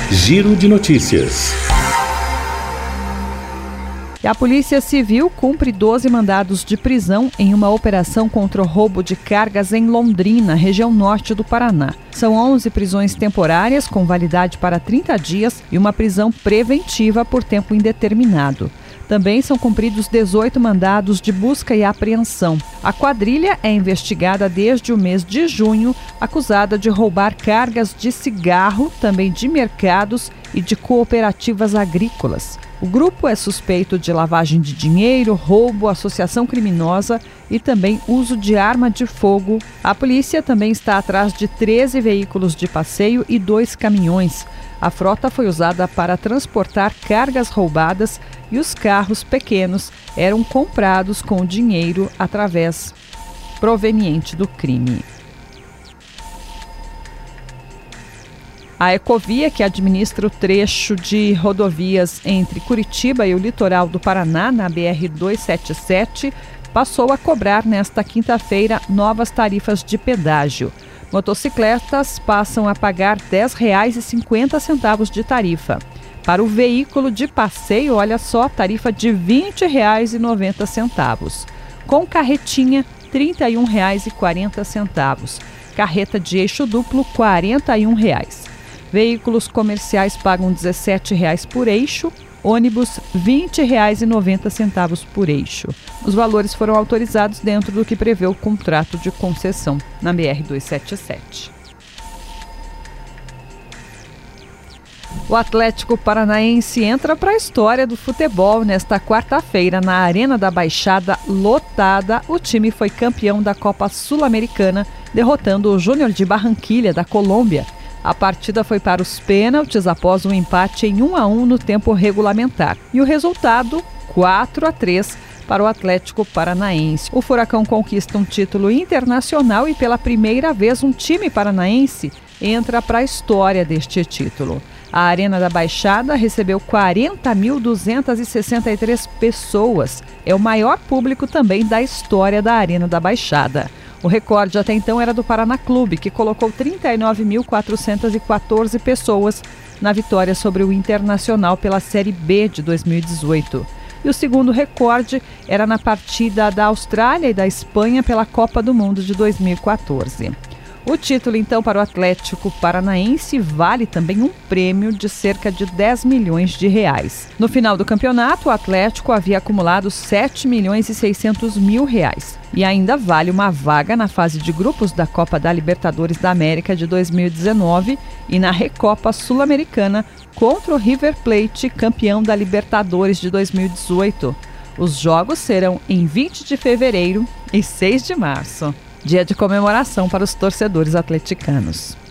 Giro de notícias. E a Polícia Civil cumpre 12 mandados de prisão em uma operação contra o roubo de cargas em Londrina, região norte do Paraná. São 11 prisões temporárias com validade para 30 dias e uma prisão preventiva por tempo indeterminado. Também são cumpridos 18 mandados de busca e apreensão. A quadrilha é investigada desde o mês de junho, acusada de roubar cargas de cigarro, também de mercados e de cooperativas agrícolas. O grupo é suspeito de lavagem de dinheiro, roubo, associação criminosa e também uso de arma de fogo. A polícia também está atrás de 13 veículos de passeio e 2 caminhões. A frota foi usada para transportar cargas roubadas e os carros pequenos eram comprados com dinheiro através proveniente do crime. A Ecovia, que administra o trecho de rodovias entre Curitiba e o litoral do Paraná, na BR-277, passou a cobrar nesta quinta-feira novas tarifas de pedágio. Motocicletas passam a pagar R$ 10,50 de tarifa. Para o veículo de passeio, olha só, tarifa de R$ 20,90. Com carretinha, R$ 31,40. Carreta de eixo duplo, R$ 41. Veículos comerciais pagam R$ 17,00 por eixo, ônibus R$ 20,90 por eixo. Os valores foram autorizados dentro do que prevê o contrato de concessão na BR-277. O Atlético Paranaense entra para a história do futebol. Nesta quarta-feira, na Arena da Baixada lotada, o time foi campeão da Copa Sul-Americana, derrotando o Júnior de Barranquilla, da Colômbia. A partida foi para os pênaltis após um empate em 1-1 no tempo regulamentar. E o resultado, 4-3 para o Atlético Paranaense. O Furacão conquista um título internacional e pela primeira vez um time paranaense entra para a história deste título. A Arena da Baixada recebeu 40.263 pessoas. É o maior público também da história da Arena da Baixada. O recorde até então era do Paraná Clube, que colocou 39.414 pessoas na vitória sobre o Internacional pela Série B de 2018. E o segundo recorde era na partida da Austrália e da Espanha pela Copa do Mundo de 2014. O título, então, para o Atlético Paranaense vale também um prêmio de cerca de R$10 milhões. No final do campeonato, o Atlético havia acumulado R$7.600.000 e ainda vale uma vaga na fase de grupos da Copa da Libertadores da América de 2019 e na Recopa Sul-Americana contra o River Plate, campeão da Libertadores de 2018. Os jogos serão em 20 de fevereiro e 6 de março. Dia de comemoração para os torcedores atleticanos.